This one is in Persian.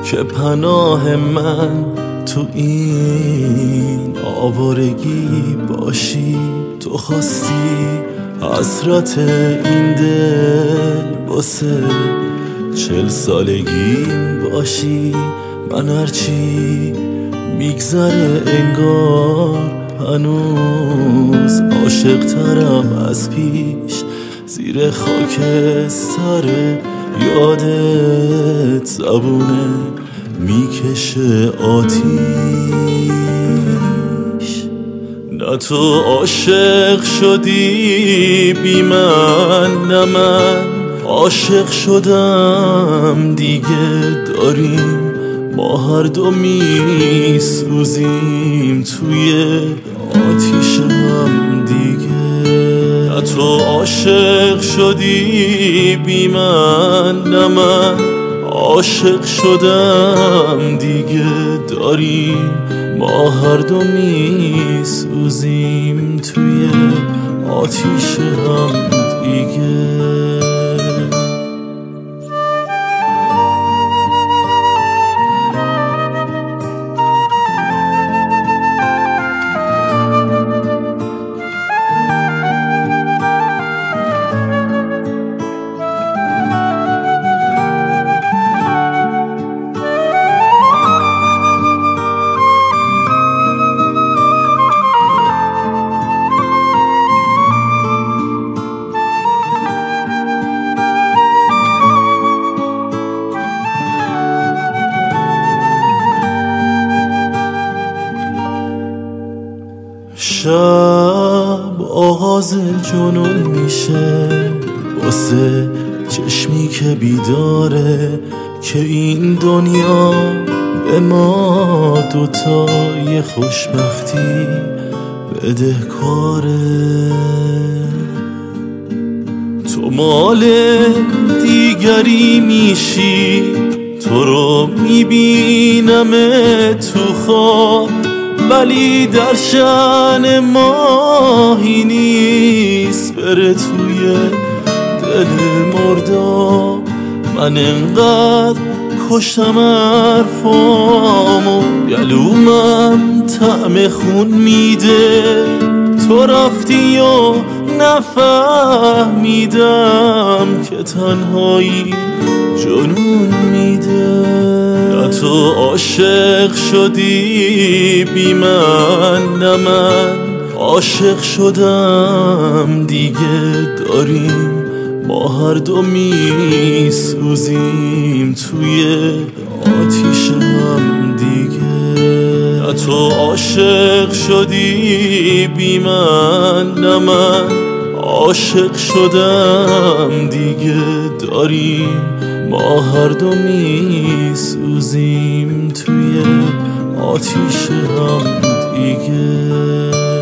که پناه من تو این آوارگی باشی. تو خواستی حسرت این دل واسه 40 سالگیم باشی. من هرچی میگذره انگار هنوز عاشق ترم از پیش. زیر خاکستر یادت زبونه میکشه آتیش. نه تو عاشق شدی بی من، نه من عاشق شدم دیگه. داریم ما هر دو میسوزیم توی آتیش هم دیگه. نه تو عاشق شدی بی من، نه من عاشق شدم دیگه. داریم ما هر دو میسوزیم توی آتیش هم دیگه. شب آغاز جنون میشه واسه چشمی که بیداره، که این دنیا به ما دوتای خوشبختی بدهکاره. تو مال دیگری میشی، تو رو میبینم تو خواب، ولی در شأن ماهی نیست بره توی دل مرداب. من انقدر کشتم حرفامو، گلومم طعم خون میده. تو رفتی و نفهمیدم که تنهایی جنون میده. نه تو عاشق شدی بی من، نه من عاشق شدم دیگه. داریم ما هر دو میسوزیم توی آتیش هم دیگه. نه تو عاشق شدی بی من، نه من عاشق شدم دیگه. داریم ما هر دو میسوزیم توی آتیش هم دیگه.